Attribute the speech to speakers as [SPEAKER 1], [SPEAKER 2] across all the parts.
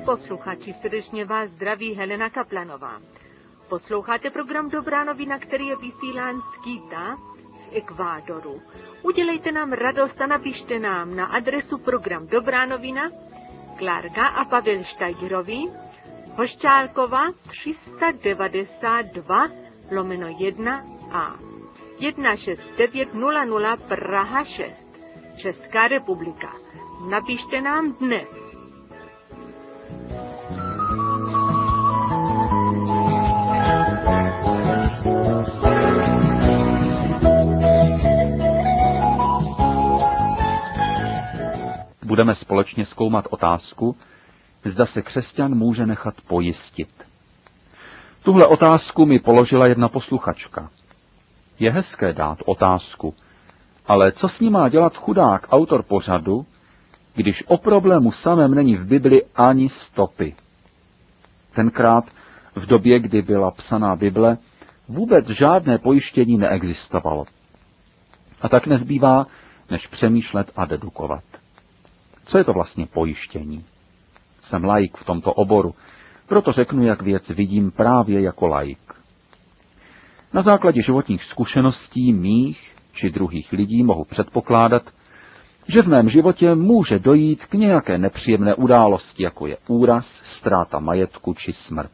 [SPEAKER 1] posluchači, srdečně vás zdraví Helena Kaplanová. Posloucháte program Dobrá novina, který je vysílán z Quita v Ekvádoru. Udělejte nám radost a napište nám na adresu program Dobrá novina, Klárka a Pavel Štajgerovi, Hošťálkova 392/1A 16900 Praha 6, Česká republika. Napište nám dnes.
[SPEAKER 2] Budeme společně zkoumat otázku, zda se křesťan může nechat pojistit. Tuhle otázku mi položila jedna posluchačka. Je hezké dát otázku, ale co s ní má dělat chudák autor pořadu, když o problému samém není v Bibli ani stopy? Tenkrát, v době, kdy byla psaná Bible, vůbec žádné pojištění neexistovalo. A tak nezbývá, než přemýšlet a dedukovat. Co je to vlastně pojištění? Jsem laik v tomto oboru, proto řeknu, jak věc vidím právě jako laik. Na základě životních zkušeností mých či druhých lidí mohu předpokládat, že v mém životě může dojít k nějaké nepříjemné události, jako je úraz, ztráta majetku či smrt.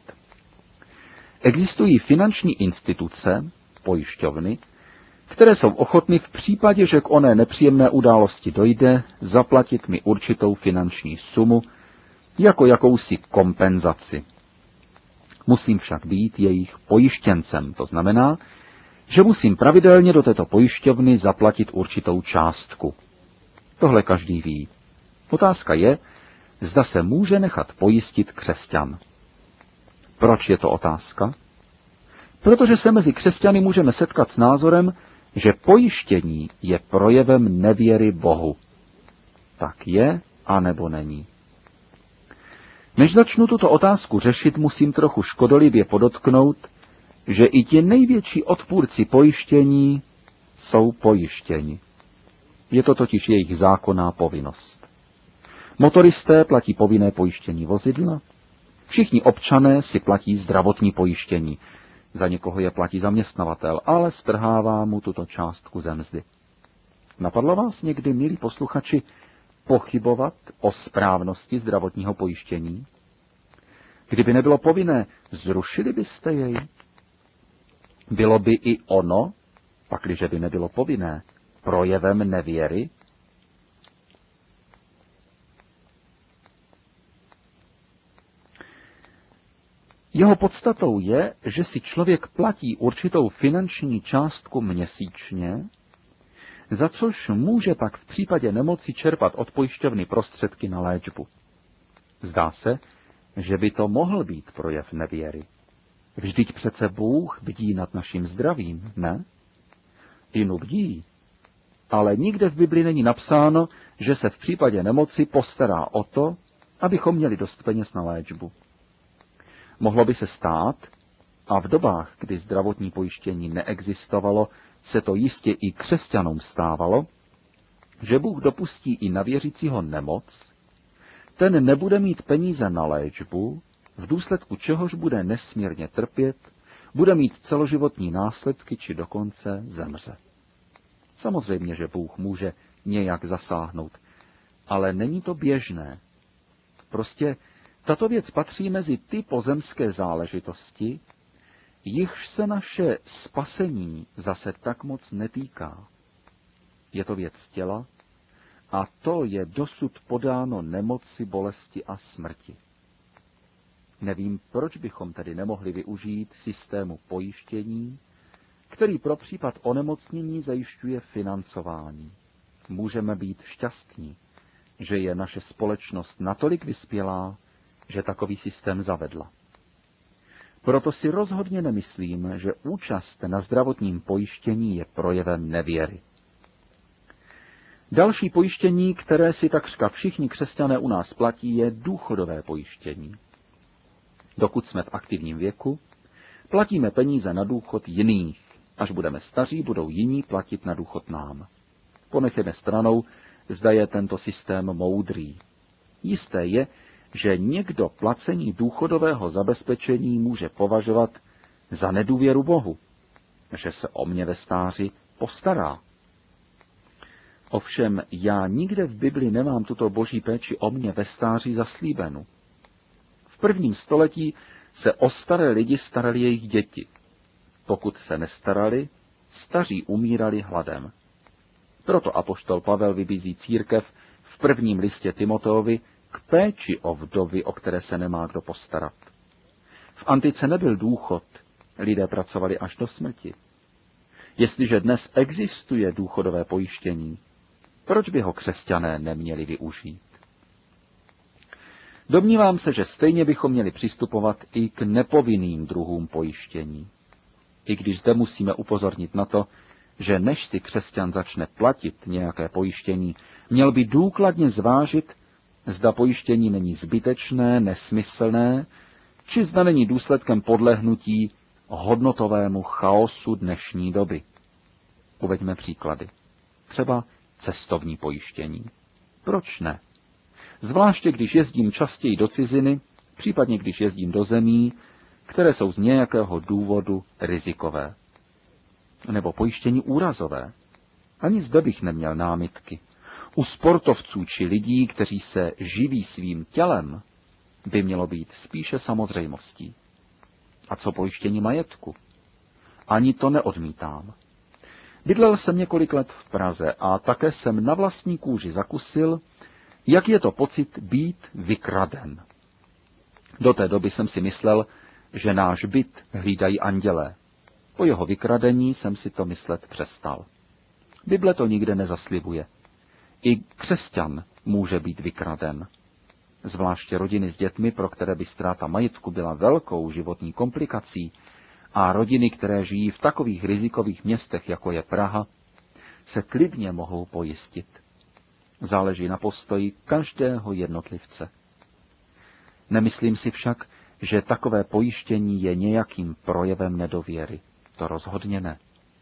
[SPEAKER 2] Existují finanční instituce, pojišťovny, které jsou ochotny v případě, že k oné nepříjemné události dojde, zaplatit mi určitou finanční sumu jako jakousi kompenzaci. Musím však být jejich pojištěncem, to znamená, že musím pravidelně do této pojišťovny zaplatit určitou částku. Tohle každý ví. Otázka je, zda se může nechat pojistit křesťan. Proč je to otázka? Protože se mezi křesťany můžeme setkat s názorem, že pojištění je projevem nevěry Bohu. Tak je, anebo není. Než začnu tuto otázku řešit, musím trochu škodolibě podotknout, že i ti největší odpůrci pojištění jsou pojištěni. Je to totiž jejich zákonná povinnost. Motoristé platí povinné pojištění vozidla, všichni občané si platí zdravotní pojištění. Za někoho je platí zaměstnavatel, ale strhává mu tuto částku ze mzdy. Napadlo vás někdy, milí posluchači, pochybovat o správnosti zdravotního pojištění? Kdyby nebylo povinné, zrušili byste jej? Bylo by i ono, pakliže by nebylo povinné, projevem nevěry? Jeho podstatou je, že si člověk platí určitou finanční částku měsíčně, za což může pak v případě nemoci čerpat od pojišťovny prostředky na léčbu. Zdá se, že by to mohl být projev nevěry. Vždyť přece Bůh bdí nad naším zdravím, ne? Inu bdí, ale nikde v Bibli není napsáno, že se v případě nemoci postará o to, abychom měli dost peněz na léčbu. Mohlo by se stát, a v dobách, kdy zdravotní pojištění neexistovalo, se to jistě i křesťanům stávalo, že Bůh dopustí i na věřícího nemoc, ten nebude mít peníze na léčbu, v důsledku čehož bude nesmírně trpět, bude mít celoživotní následky či dokonce zemře. Samozřejmě, že Bůh může nějak zasáhnout, ale není to běžné. Prostě tato věc patří mezi ty pozemské záležitosti, jichž se naše spasení zase tak moc netýká. Je to věc těla a to je dosud podáno nemoci, bolesti a smrti. Nevím, proč bychom tedy nemohli využít systému pojištění, který pro případ onemocnění zajišťuje financování. Můžeme být šťastní, že je naše společnost natolik vyspělá, že takový systém zavedla. Proto si rozhodně nemyslím, že účast na zdravotním pojištění je projevem nevěry. Další pojištění, které si takřka všichni křesťané u nás platí, je důchodové pojištění. Dokud jsme v aktivním věku, platíme peníze na důchod jiných. Až budeme staří, budou jiní platit na důchod nám. Ponecheme stranou, zda je tento systém moudrý. Jisté je, že někdo placení důchodového zabezpečení může považovat za nedůvěru Bohu, že se o mě ve stáří postará. Ovšem já nikde v Bibli nemám tuto boží péči o mě ve stáří zaslíbenu. V 1. století se o staré lidi starali jejich děti. Pokud se nestarali, staří umírali hladem. Proto apoštol Pavel vybízí církev v 1. listě Timoteovi k péči o vdovy, o které se nemá kdo postarat. V antice nebyl důchod, lidé pracovali až do smrti. Jestliže dnes existuje důchodové pojištění, proč by ho křesťané neměli využít? Domnívám se, že stejně bychom měli přistupovat i k nepovinným druhům pojištění. I když zde musíme upozornit na to, že než si křesťan začne platit nějaké pojištění, měl by důkladně zvážit, zda pojištění není zbytečné, nesmyslné, či zda není důsledkem podlehnutí hodnotovému chaosu dnešní doby. Uveďme příklady. Třeba cestovní pojištění. Proč ne? Zvláště když jezdím častěji do ciziny, případně když jezdím do zemí, které jsou z nějakého důvodu rizikové. Nebo pojištění úrazové. Ani zde bych neměl námitky. U sportovců či lidí, kteří se živí svým tělem, by mělo být spíše samozřejmostí. A co pojištění majetku? Ani to neodmítám. Bydlel jsem několik let v Praze a také jsem na vlastní kůži zakusil, jak je to pocit být vykraden. Do té doby jsem si myslel, že náš byt hlídají andělé. Po jeho vykradení jsem si to myslet přestal. Bible to nikde nezaslibuje. I křesťan může být vykraden. Zvláště rodiny s dětmi, pro které by ztráta majetku byla velkou životní komplikací, a rodiny, které žijí v takových rizikových městech, jako je Praha, se klidně mohou pojistit. Záleží na postoji každého jednotlivce. Nemyslím si však, že takové pojištění je nějakým projevem nedověry. To rozhodně ne.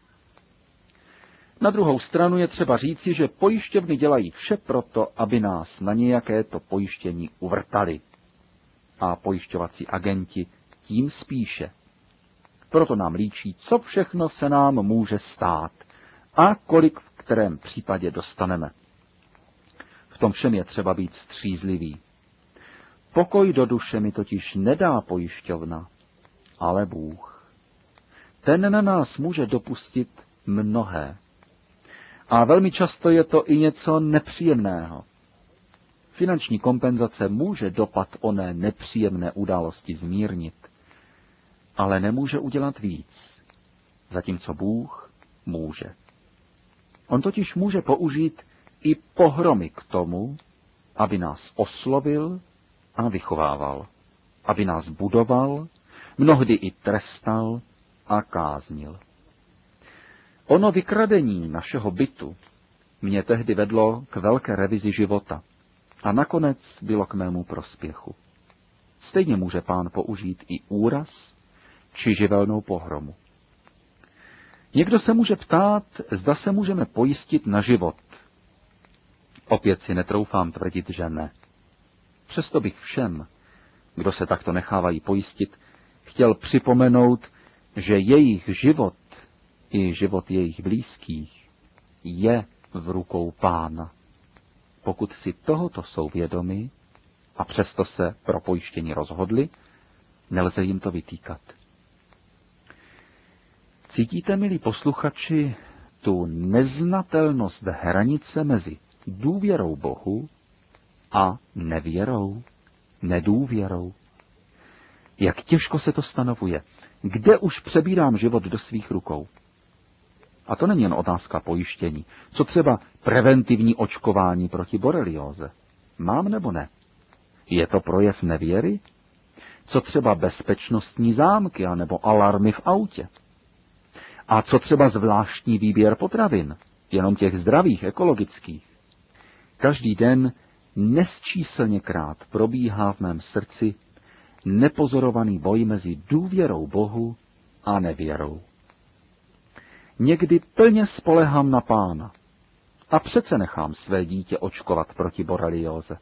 [SPEAKER 2] Na druhou stranu je třeba říci, že pojišťovny dělají vše proto, aby nás na nějaké to pojištění uvrtali. A pojišťovací agenti tím spíše. Proto nám líčí, co všechno se nám může stát a kolik v kterém případě dostaneme. V tom všem je třeba být střízlivý. Pokoj do duše mi totiž nedá pojišťovna, ale Bůh. Ten na nás může dopustit mnohé. A velmi často je to i něco nepříjemného. Finanční kompenzace může dopad oné nepříjemné události zmírnit, ale nemůže udělat víc, zatímco Bůh může. On totiž může použít i pohromy k tomu, aby nás oslovil a vychovával, aby nás budoval, mnohdy i trestal a káznil. Ono vykradení našeho bytu mě tehdy vedlo k velké revizi života a nakonec bylo k mému prospěchu. Stejně může Pán použít i úraz či živelnou pohromu. Někdo se může ptát, zda se můžeme pojistit na život. Opět si netroufám tvrdit, že ne. Přesto bych všem, kdo se takto nechávají pojistit, chtěl připomenout, že jejich život i život jejich blízkých je v rukou Pána. Pokud si tohoto jsou vědomi a přesto se pro pojištění rozhodli, nelze jim to vytýkat. Cítíte, milí posluchači, tu neznatelnost hranice mezi důvěrou Bohu a nevěrou, nedůvěrou? Jak těžko se to stanovuje? Kde už přebírám život do svých rukou? A to není jen otázka pojištění. Co třeba preventivní očkování proti borelióze? Mám nebo ne? Je to projev nevěry? Co třeba bezpečnostní zámky anebo alarmy v autě? A co třeba zvláštní výběr potravin? Jenom těch zdravých, ekologických. Každý den nesčíslněkrát probíhá v mém srdci nepozorovaný boj mezi důvěrou Bohu a nevěrou. Někdy plně spolehám na Pána a přece nechám své dítě očkovat proti borelióze,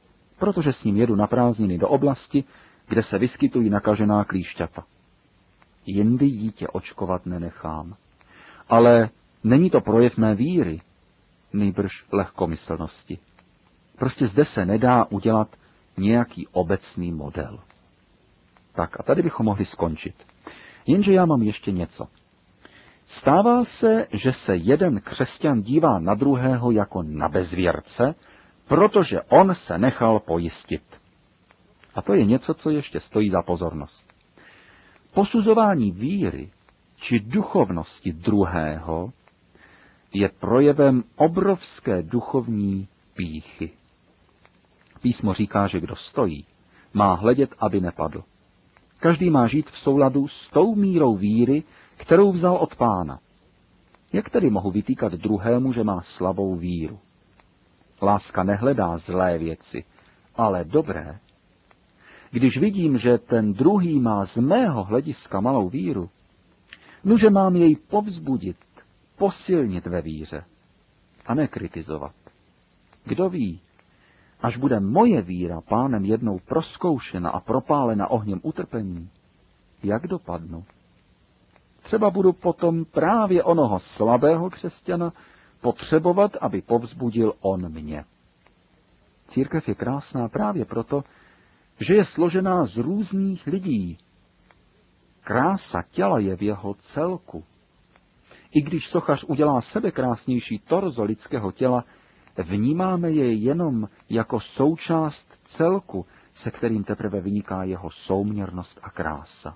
[SPEAKER 2] protože s ním jedu na prázdniny do oblasti, kde se vyskytují nakažená klíšťata. Jindy dítě očkovat nenechám. Ale není to projev mé víry, nýbrž lehkomyslnosti. Prostě zde se nedá udělat nějaký obecný model. Tak a tady bychom mohli skončit. Jenže já mám ještě něco. Stává se, že se jeden křesťan dívá na druhého jako na bezvěrce, protože on se nechal pojistit. A to je něco, co ještě stojí za pozornost. Posuzování víry či duchovnosti druhého je projevem obrovské duchovní pýchy. Písmo říká, že kdo stojí, má hledět, aby nepadl. Každý má žít v souladu s tou mírou víry, kterou vzal od Pána. Jak tedy mohu vytýkat druhému, že má slabou víru? Láska nehledá zlé věci, ale dobré. Když vidím, že ten druhý má z mého hlediska malou víru, nuže mám jej povzbudit, posilnit ve víře a ne kritizovat. Kdo ví, až bude moje víra Pánem jednou prozkoušena a propálena ohněm utrpení, jak dopadnu? Třeba budu potom právě onoho slabého křesťana potřebovat, aby povzbudil on mě. Církev je krásná právě proto, že je složená z různých lidí. Krása těla je v jeho celku. I když sochař udělá sebekrásnější torzo lidského těla, vnímáme je jenom jako součást celku, se kterým teprve vyniká jeho souměrnost a krása.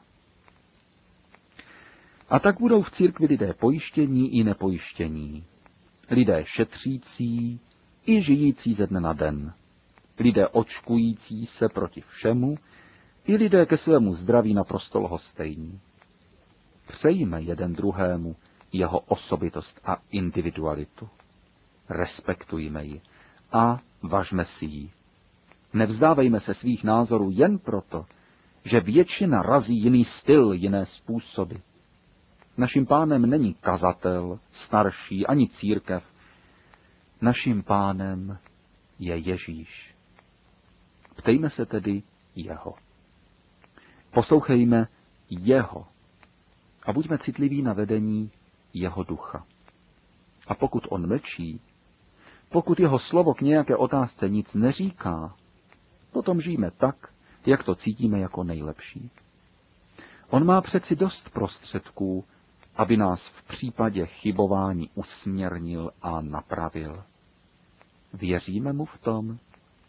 [SPEAKER 2] A tak budou v církvi lidé pojištění i nepojištění. Lidé šetřící i žijící ze dne na den. Lidé očkující se proti všemu i lidé ke svému zdraví naprosto lhostejní. Přejme jeden druhému jeho osobitost a individualitu. Respektujme ji a važme si ji. Nevzdávejme se svých názorů jen proto, že většina razí jiný styl, jiné způsoby. Naším Pánem není kazatel, starší, ani církev. Naším Pánem je Ježíš. Ptejme se tedy jeho. Poslouchejme jeho a buďme citliví na vedení jeho ducha. A pokud on mlčí, pokud jeho slovo k nějaké otázce nic neříká, potom žijeme tak, jak to cítíme jako nejlepší. On má přeci dost prostředků, aby nás v případě chybování usměrnil a napravil. Věříme mu v tom?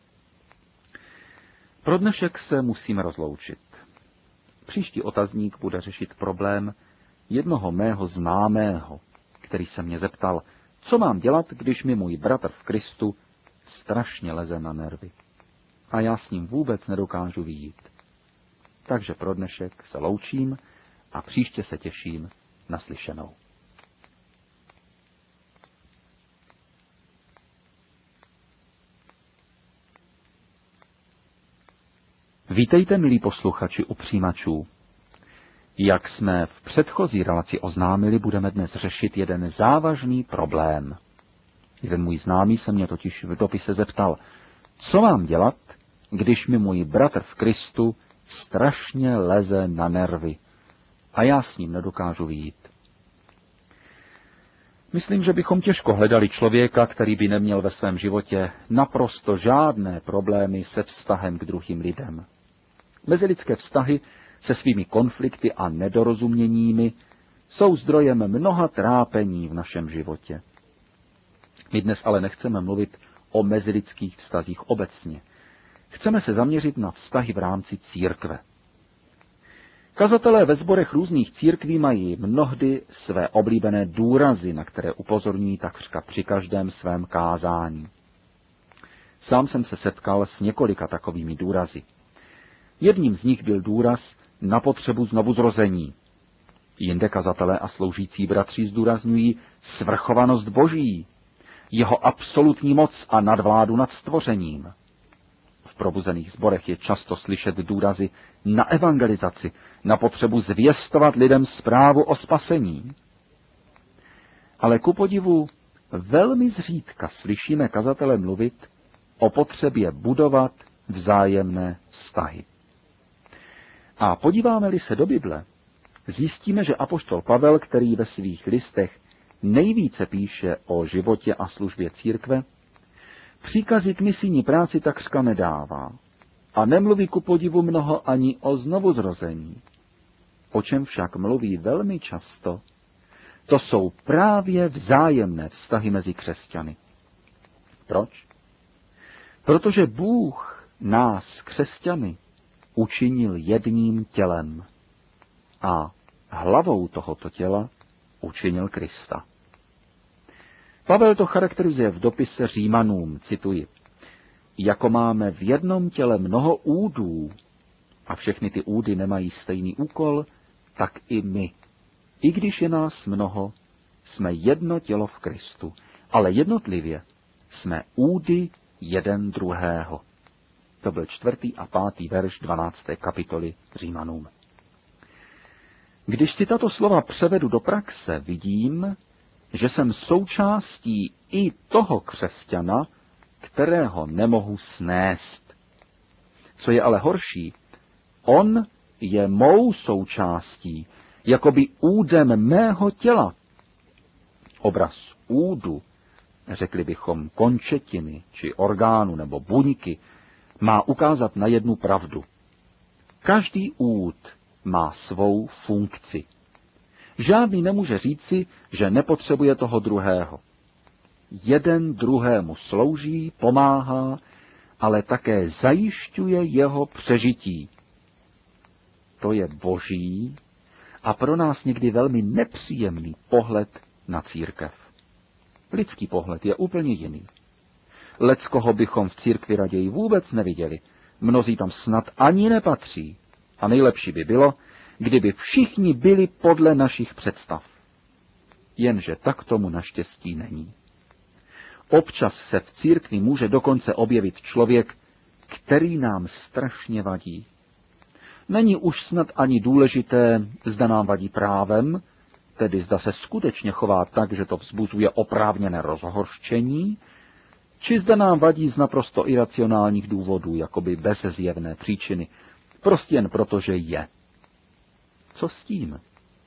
[SPEAKER 2] Pro dnešek se musíme rozloučit. Příští otazník bude řešit problém jednoho mého známého, který se mě zeptal, co mám dělat, když mi můj bratr v Kristu strašně leze na nervy. A já s ním vůbec nedokážu vyjít. Takže pro dnešek se loučím a příště se těším na slyšenou. Vítejte, milí posluchači u přijímačů. Jak jsme v předchozí relaci oznámili, budeme dnes řešit jeden závažný problém. Jeden můj známý se mě totiž v dopise zeptal, co mám dělat, když mi můj bratr v Kristu strašně leze na nervy a já s ním nedokážu vyjít. Myslím, že bychom těžko hledali člověka, který by neměl ve svém životě naprosto žádné problémy se vztahem k druhým lidem. Mezilidské vztahy se svými konflikty a nedorozuměními jsou zdrojem mnoha trápení v našem životě. My dnes ale nechceme mluvit o mezilidských vztazích obecně. Chceme se zaměřit na vztahy v rámci církve. Kazatelé ve sborech různých církví mají mnohdy své oblíbené důrazy, na které upozorňují takřka při každém svém kázání. Sám jsem se setkal s několika takovými důrazy. Jedním z nich byl důraz na potřebu znovuzrození. Jinde kazatelé a sloužící bratři zdůrazňují svrchovanost Boží, jeho absolutní moc a nadvládu nad stvořením. V probuzených sborech je často slyšet důrazy na evangelizaci, na potřebu zvěstovat lidem zprávu o spasení. Ale ku podivu velmi zřídka slyšíme kazatele mluvit o potřebě budovat vzájemné vztahy. A podíváme-li se do Bible, zjistíme, že apoštol Pavel, který ve svých listech nejvíce píše o životě a službě církve, příkazy k misijní práci takřka nedává a nemluví ku podivu mnoho ani o znovuzrození. O čem však mluví velmi často, to jsou právě vzájemné vztahy mezi křesťany. Proč? Protože Bůh nás, křesťany, učinil jedním tělem a hlavou tohoto těla učinil Krista. Pavel to charakterizuje v dopise Římanům, cituji, jako máme v jednom těle mnoho údů a všechny ty údy nemají stejný úkol, tak i my. I když je nás mnoho, jsme jedno tělo v Kristu, ale jednotlivě jsme údy jeden druhého. To byl 4. a 5. verš 12. kapitoly Římanům. Když si tato slova převedu do praxe, vidím, že jsem součástí i toho křesťana, kterého nemohu snést. Co je ale horší, on je mou součástí, jakoby údem mého těla. Obraz údu, řekli bychom končetiny, či orgánu nebo buňky, má ukázat na jednu pravdu. Každý úd má svou funkci. Žádný nemůže říci, že nepotřebuje toho druhého. Jeden druhému slouží, pomáhá, ale také zajišťuje jeho přežití. To je boží a pro nás někdy velmi nepříjemný pohled na církev. Lidský pohled je úplně jiný. Leckoho bychom v církvi raději vůbec neviděli. Mnozí tam snad ani nepatří. A nejlepší by bylo, kdyby všichni byli podle našich představ. Jenže tak tomu naštěstí není. Občas se v církvi může dokonce objevit člověk, který nám strašně vadí. Není už snad ani důležité, zda nám vadí právem, tedy zda se skutečně chová tak, že to vzbuzuje oprávněné rozhořčení, či zda nám vadí z naprosto iracionálních důvodů, jakoby bez zjevné příčiny, prostě jen proto, že je. Co s tím?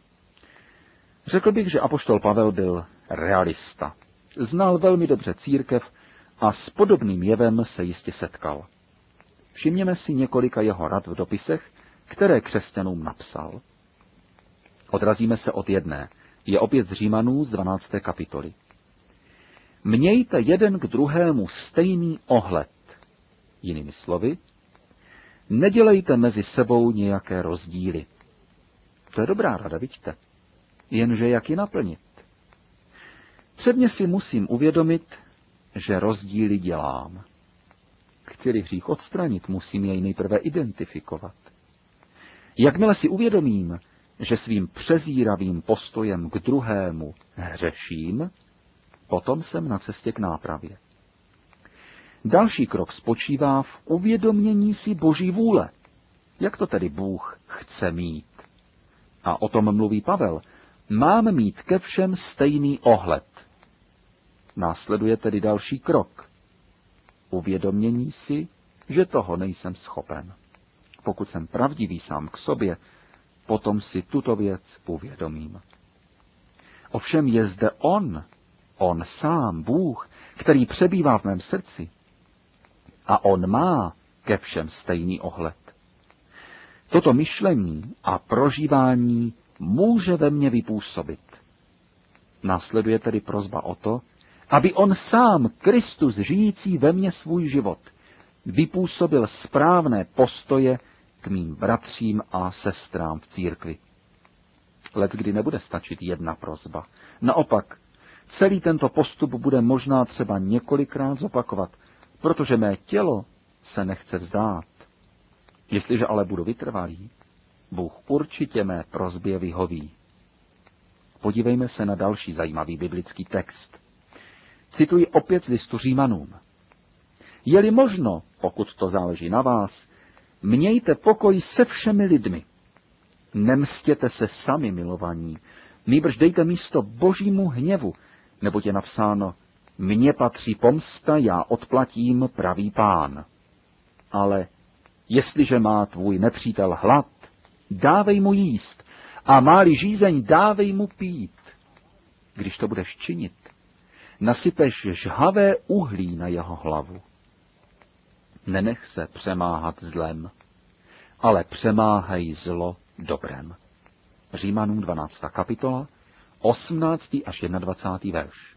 [SPEAKER 2] Řekl bych, že apoštol Pavel byl realista. Znal velmi dobře církev a s podobným jevem se jistě setkal. Všimněme si několika jeho rad v dopisech, které křesťanům napsal. Odrazíme se od jedné. Je opět z Římanů z 12. kapitoly. Mějte jeden k druhému stejný ohled. Jinými slovy, nedělejte mezi sebou nějaké rozdíly. To je dobrá rada, vidíte. Jenže jak ji naplnit? Předně si musím uvědomit, že rozdíly dělám. Chci-li hřích odstranit, musím jej nejprve identifikovat. Jakmile si uvědomím, že svým přezíravým postojem k druhému hřeším, potom jsem na cestě k nápravě. Další krok spočívá v uvědomění si Boží vůle. Jak to tedy Bůh chce mít? A o tom mluví Pavel. Mám mít ke všem stejný ohled. Následuje tedy další krok. Uvědomění si, že toho nejsem schopen. Pokud jsem pravdivý sám k sobě, potom si tuto věc uvědomím. Ovšem je zde on sám, Bůh, který přebývá v mém srdci. A on má ke všem stejný ohled. Toto myšlení a prožívání může ve mně vypůsobit. Následuje tedy prosba o to, aby on sám, Kristus žijící ve mně svůj život, vypůsobil správné postoje k mým bratřím a sestrám v církvi. Leckdy nebude stačit jedna prosba. Naopak, celý tento postup bude možná třeba několikrát zopakovat, protože mé tělo se nechce vzdát. Jestliže ale budu vytrvalý, Bůh určitě mé prosbě vyhoví. Podívejme se na další zajímavý biblický text. Cituji opět z listu Římanům. Je-li možno, pokud to záleží na vás, mějte pokoj se všemi lidmi. Nemstěte se sami, milovaní, nýbrž dejte místo Božímu hněvu, neboť je napsáno, mně patří pomsta, já odplatím, pravý Pán. ale jestliže má tvůj nepřítel hlad, dávej mu jíst, a má-li žízeň, dávej mu pít. Když to budeš činit, nasypeš žhavé uhlí na jeho hlavu. Nenech se přemáhat zlem, ale přemáhej zlo dobrem. Římanům 12. kapitola, 18. až 21. verš.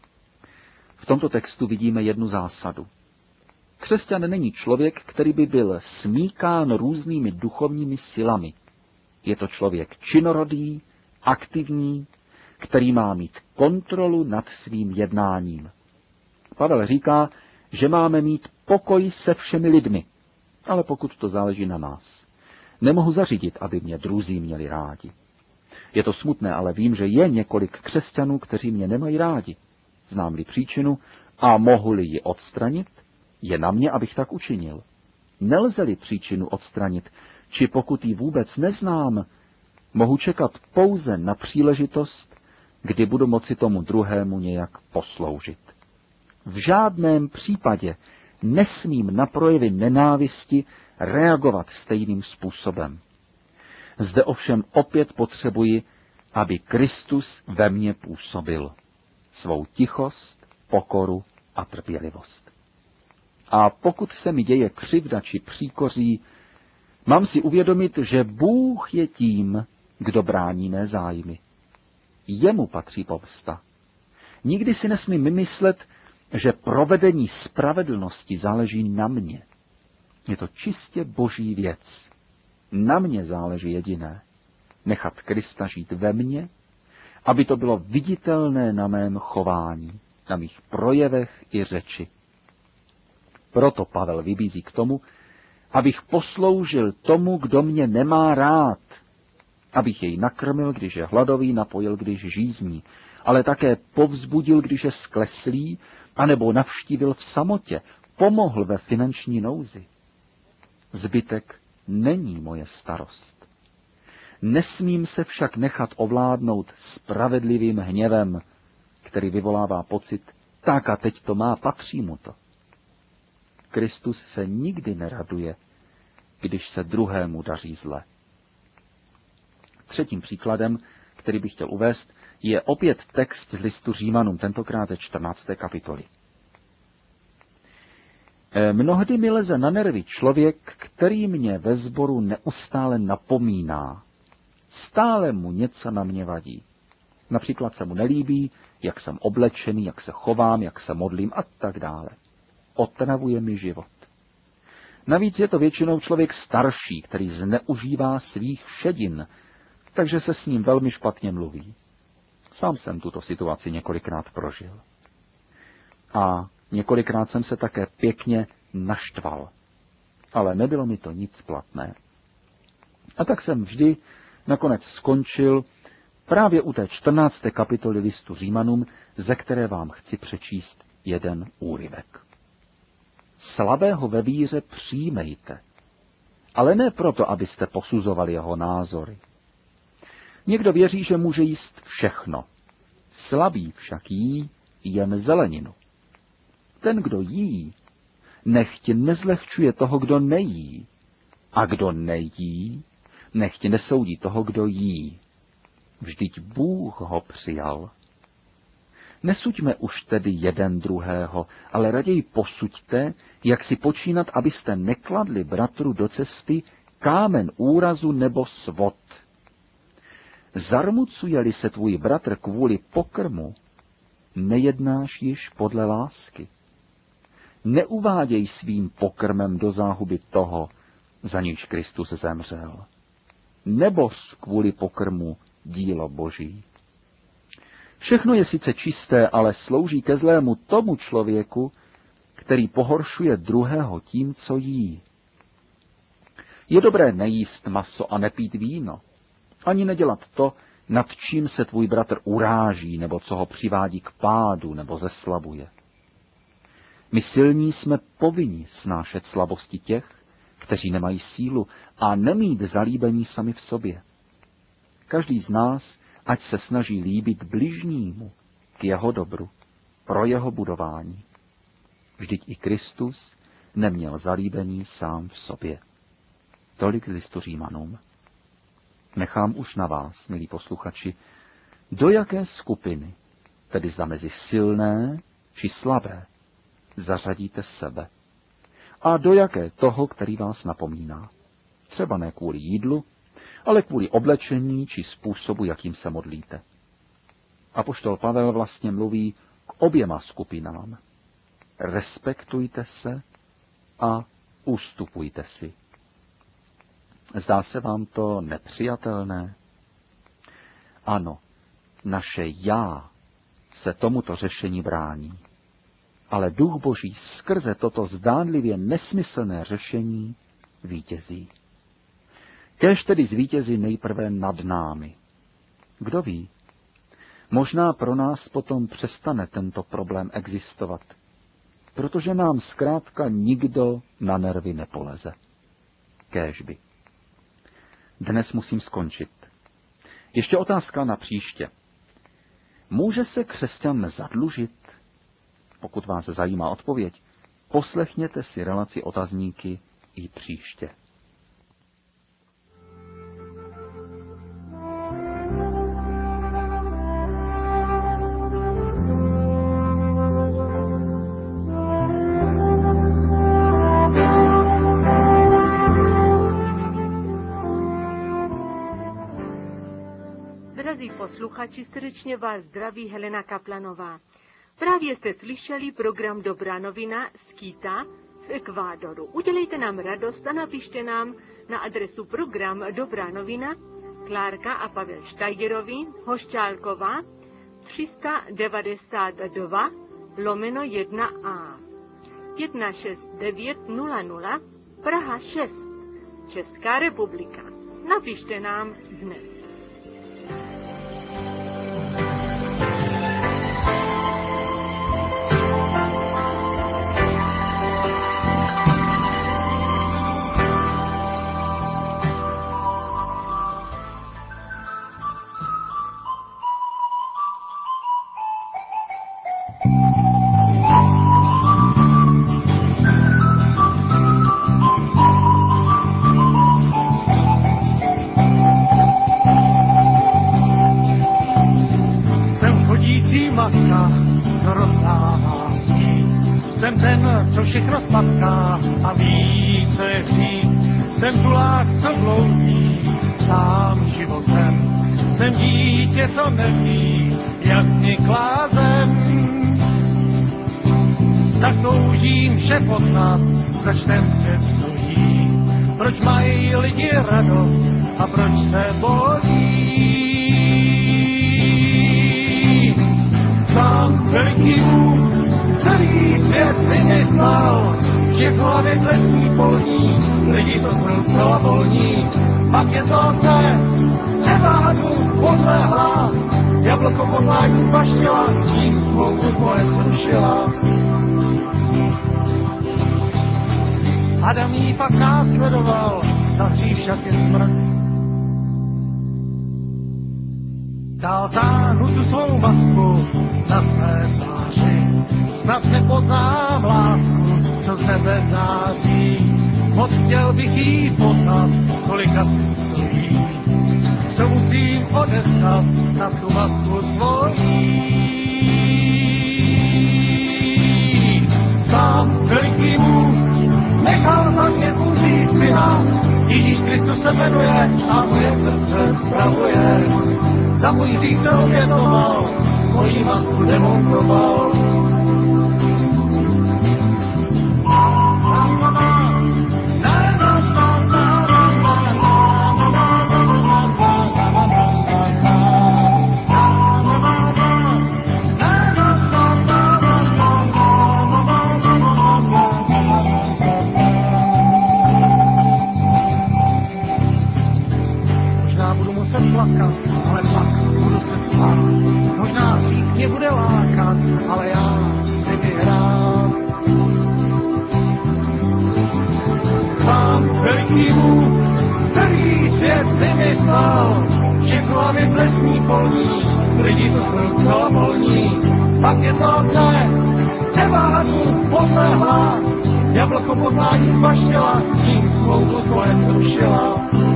[SPEAKER 2] V tomto textu vidíme jednu zásadu. Křesťan není člověk, který by byl smíkán různými duchovními silami. Je to člověk činorodý, aktivní, který má mít kontrolu nad svým jednáním. Pavel říká, že máme mít pokoj se všemi lidmi, ale pokud to záleží na nás. Nemohu zařídit, aby mě druzí měli rádi. Je to smutné, ale vím, že je několik křesťanů, kteří mě nemají rádi. Znám-li příčinu a mohu-li ji odstranit, je na mě, abych tak učinil. Nelze-li příčinu odstranit, či pokud ji vůbec neznám, mohu čekat pouze na příležitost, kdy budu moci tomu druhému nějak posloužit. V žádném případě nesmím na projevy nenávisti reagovat stejným způsobem. Zde ovšem opět potřebuji, aby Kristus ve mně působil svou tichost, pokoru a trpělivost. A pokud se mi děje křivda či příkoří, mám si uvědomit, že Bůh je tím, kdo brání mé zájmy. Jemu patří pomsta. Nikdy si nesmím myslet, že provedení spravedlnosti záleží na mně. Je to čistě boží věc. Na mně záleží jediné. Nechat Krista žít ve mně, aby to bylo viditelné na mém chování, na mých projevech i řeči. Proto Pavel vybízí k tomu, abych posloužil tomu, kdo mě nemá rád, abych jej nakrmil, když je hladový, napojil, když žízní, ale také povzbudil, když je skleslý, anebo navštívil v samotě, pomohl ve finanční nouzi. Zbytek není moje starost. Nesmím se však nechat ovládnout spravedlivým hněvem, který vyvolává pocit, tak a teď to má, patří mu to. Kristus se nikdy neraduje, když se druhému daří zle. Třetím příkladem, který bych chtěl uvést, je opět text z listu Římanům, tentokrát ze 14. kapitoly. Mnohdy mi leze na nervy člověk, který mě ve sboru neustále napomíná. Stále mu něco na mě vadí. Například se mu nelíbí, jak jsem oblečený, jak se chovám, jak se modlím a tak dále. Otravuje mi život. Navíc je to většinou člověk starší, který zneužívá svých šedin, takže se s ním velmi špatně mluví. Sám jsem tuto situaci několikrát prožil. A několikrát jsem se také pěkně naštval. Ale nebylo mi to nic platné. A tak jsem vždy nakonec skončil právě u té 14. kapitoly listu Římanům, ze které vám chci přečíst jeden úryvek. Slabého ve víře přijmejte, ale ne proto, abyste posuzovali jeho názory. Někdo věří, že může jíst všechno. Slabý však jí jen zeleninu. Ten, kdo jí, nechť nezlehčuje toho, kdo nejí. A kdo nejí, nechť nesoudí toho, kdo jí. Vždyť Bůh ho přijal. Nesuďme už tedy jeden druhého, ale raději posuďte, jak si počínat, abyste nekladli bratru do cesty kámen úrazu nebo svod. Zarmucuje-li se tvůj bratr kvůli pokrmu, nejednáš již podle lásky. Neuváděj svým pokrmem do záhuby toho, za níž Kristus zemřel. Neboř kvůli pokrmu dílo Boží. Všechno je sice čisté, ale slouží ke zlému tomu člověku, který pohoršuje druhého tím, co jí. Je dobré nejíst maso a nepít víno, ani nedělat to, nad čím se tvůj bratr uráží, nebo co ho přivádí k pádu, nebo zeslabuje. My silní jsme povinni snášet slabosti těch, kteří nemají sílu, a nemít zalíbení sami v sobě. Každý z nás, ať se snaží líbit bližnímu k jeho dobru, pro jeho budování. Vždyť i Kristus neměl zalíbení sám v sobě. Tolik z listu Římanům. Nechám už na vás, milí posluchači, do jaké skupiny, tedy zda mezi silné či slabé, zařadíte sebe. A do jaké toho, který vás napomíná. Třeba ne kvůli jídlu, ale kvůli oblečení či způsobu, jakým se modlíte. Apoštol Pavel vlastně mluví k oběma skupinám. Respektujte se a ustupujte si. Zdá se vám to nepřijatelné? Ano, naše já se tomuto řešení brání. Ale Duch Boží skrze toto zdánlivě nesmyslné řešení vítězí. Kéž tedy zvítězí nejprve nad námi. Kdo ví? Možná pro nás potom přestane tento problém existovat, protože nám zkrátka nikdo na nervy nepoleze. Kéžby. Dnes musím skončit. Ještě otázka na příště. Může se křesťan zadlužit? Pokud vás zajímá odpověď, poslechněte si relaci Otazníky i příště.
[SPEAKER 1] Drazí posluchači, srdečně vás zdraví Helena Kaplanová. Právě jste slyšeli program Dobrá novina z Quita v Ekvádoru. Udělejte nám radost a napište nám na adresu program Dobrá novina, Klárka a Pavel Štajgerovi, Hošťálková, 392/1A, 16900, Praha 6, Česká republika. Napište nám dnes.
[SPEAKER 3] Maska, co rozdává stín. Jsem ten, co všechno spacká a ví, co je hřích. Jsem tulák, co dlouhý, sám životem. Jsem dítě, co neví, jak vznikla zem. Tak toužím vše poznat, zač ten svět stojí. Proč mají lidi radost a proč se bojí? Sám veliký Bůh celý svět vymyslel, že v hlavě tlesní polní, lidi, co jsou zcela volní. Pak je to převádu podlehla, jablko podlání zbaštila, čím smlouvu s Bohem zrušila. Adam jí pak následoval, za hřích však je smrt. Dál táhnu tu svou masku na své tváři, snad nepoznám lásku, co z nebe září. Moc chtěl bych jí poznat, kolika si stojí, co musím odestat na tu masku svojí. Sám veliký muž nechal za mě umřít syna, Ježíš Kristus se jmenuje a moje srdce spravuje. Za můj hřích se obětoval, mojí masku demontoval. Možná budu muset plakat, ale pak budu se smát. Možná hřích mě bude lákat, ale já chci vyhrát. Sám veliký Bůh celý svět vymyslel, že v hlavě plesní polní, lidi, co jsou zcela volní. Pak je to převádu podlehla, jablko poznání zbaštěla, tím smlouvu tvoje zrušila.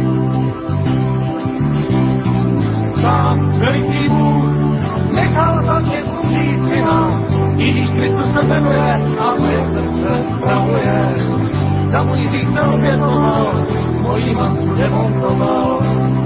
[SPEAKER 3] Sám veliký Bůh nechal za mě umřít syna, Ježíš Kristus se jmenuje a moje srdce spravuje. Za můj hřích se obětoval, mojí masku demontoval.